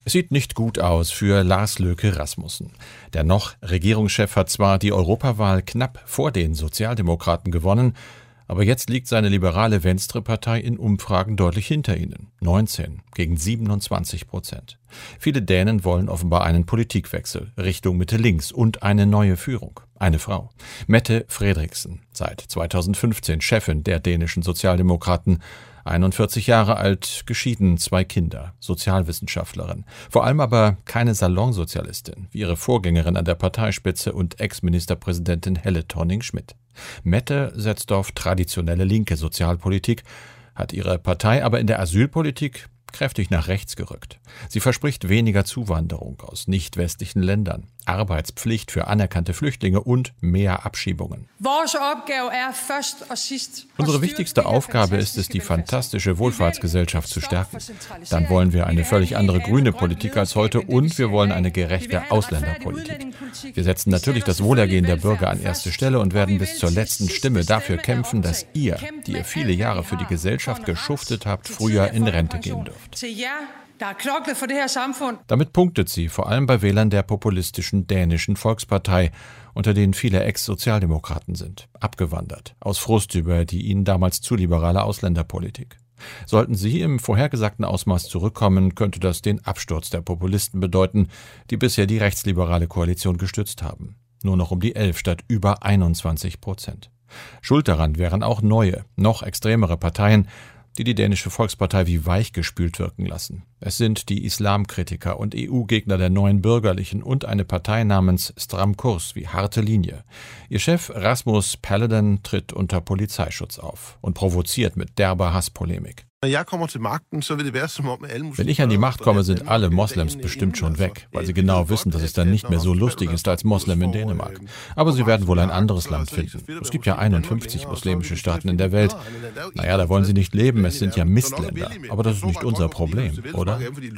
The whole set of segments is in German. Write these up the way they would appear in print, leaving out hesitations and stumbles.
Es sieht nicht gut aus für Lars Løkke Rasmussen. Der noch Regierungschef hat zwar die Europawahl knapp vor den Sozialdemokraten gewonnen, aber jetzt liegt seine liberale Venstre-Partei in Umfragen deutlich hinter ihnen. 19 gegen 27%. Viele Dänen wollen offenbar einen Politikwechsel Richtung Mitte-Links und eine neue Führung. Eine Frau. Mette Frederiksen, seit 2015 Chefin der dänischen Sozialdemokraten, 41 Jahre alt, geschieden, 2 Kinder, Sozialwissenschaftlerin. Vor allem aber keine Salonsozialistin, wie ihre Vorgängerin an der Parteispitze und Ex-Ministerpräsidentin Helle Thorning-Schmidt. Mette setzt auf traditionelle linke Sozialpolitik, hat ihre Partei aber in der Asylpolitik kräftig nach rechts gerückt. Sie verspricht weniger Zuwanderung aus nicht-westlichen Ländern, Arbeitspflicht für anerkannte Flüchtlinge und mehr Abschiebungen. Unsere wichtigste Aufgabe ist es, die fantastische Wohlfahrtsgesellschaft zu stärken. Dann wollen wir eine völlig andere grüne Politik als heute und wir wollen eine gerechte Ausländerpolitik. Wir setzen natürlich das Wohlergehen der Bürger an erste Stelle und werden bis zur letzten Stimme dafür kämpfen, dass ihr, die ihr viele Jahre für die Gesellschaft geschuftet habt, früher in Rente gehen dürft. Damit punktet sie vor allem bei Wählern der populistischen dänischen Volkspartei, unter denen viele Ex-Sozialdemokraten sind, abgewandert, aus Frust über die ihnen damals zu liberale Ausländerpolitik. Sollten sie im vorhergesagten Ausmaß zurückkommen, könnte das den Absturz der Populisten bedeuten, die bisher die rechtsliberale Koalition gestützt haben. Nur noch um die 11 statt über 21%. Schuld daran wären auch neue, noch extremere Parteien, die dänische Volkspartei wie weichgespült wirken lassen. Es sind die Islamkritiker und EU-Gegner der neuen Bürgerlichen und eine Partei namens Stram Kurs wie harte Linie. Ihr Chef Rasmus Paludan tritt unter Polizeischutz auf und provoziert mit derber Hasspolemik. Wenn ich an die Macht komme, sind alle Moslems bestimmt schon weg, weil sie genau wissen, dass es dann nicht mehr so lustig ist als Moslem in Dänemark. Aber sie werden wohl ein anderes Land finden. Es gibt ja 51 muslimische Staaten in der Welt. Naja, da wollen sie nicht leben, es sind ja Mistländer. Aber das ist nicht unser Problem, oder?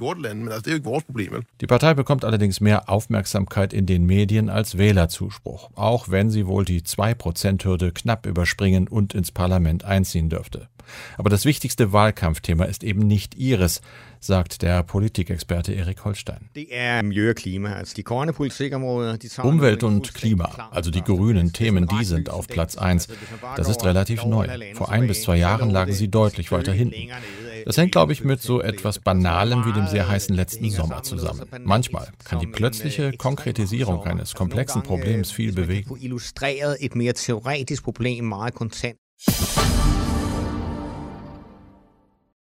Die Partei bekommt allerdings mehr Aufmerksamkeit in den Medien als Wählerzuspruch, auch wenn sie wohl die 2%-Hürde knapp überspringen und ins Parlament einziehen dürfte. Aber das wichtigste Wahlkampfthema ist eben nicht ihres, sagt der Politikexperte Erik Holstein. Umwelt und Klima, also die grünen Themen, die sind auf Platz 1. Das ist relativ neu. Vor 1 bis 2 Jahren lagen sie deutlich weiter hinten. Das hängt, glaube ich, mit so etwas Banalem wie dem sehr heißen letzten Sommer zusammen. Manchmal kann die plötzliche Konkretisierung eines komplexen Problems viel bewegen.